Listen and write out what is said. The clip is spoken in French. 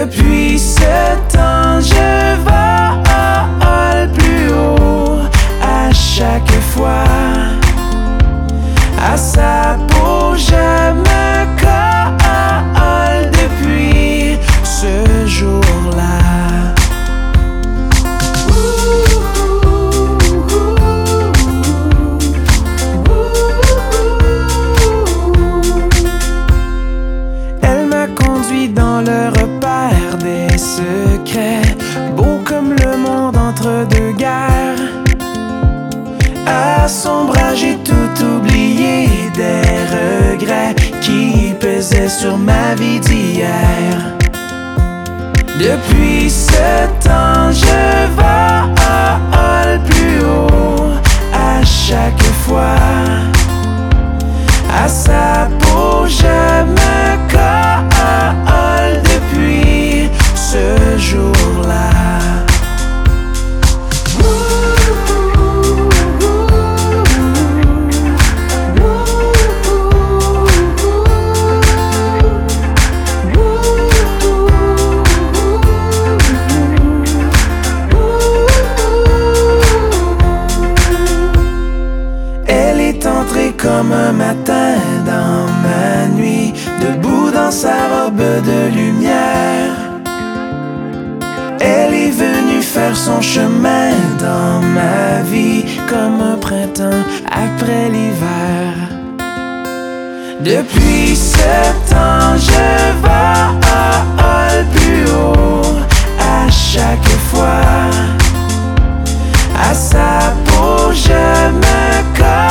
Depuis ce temps, je vole plus haut à chaque fois. À sa peau, je me colle depuis ce jour-là. Elle m'a conduit dans le repère des secrets, beau comme le monde entre deux guerres. À son bras, j'ai tout oublié, des regrets qui pesaient sur ma vie d'hier. Depuis ce temps, je vole plus haut à chaque fois. À sa peau, je me colle depuis ce jour-là. Comme un matin dans ma nuit, debout dans sa robe de lumière. Elle est venue faire son chemin dans ma vie, comme un printemps après l'hiver. Depuis ce temps, je vole plus haut à chaque fois. À sa peau, je me colle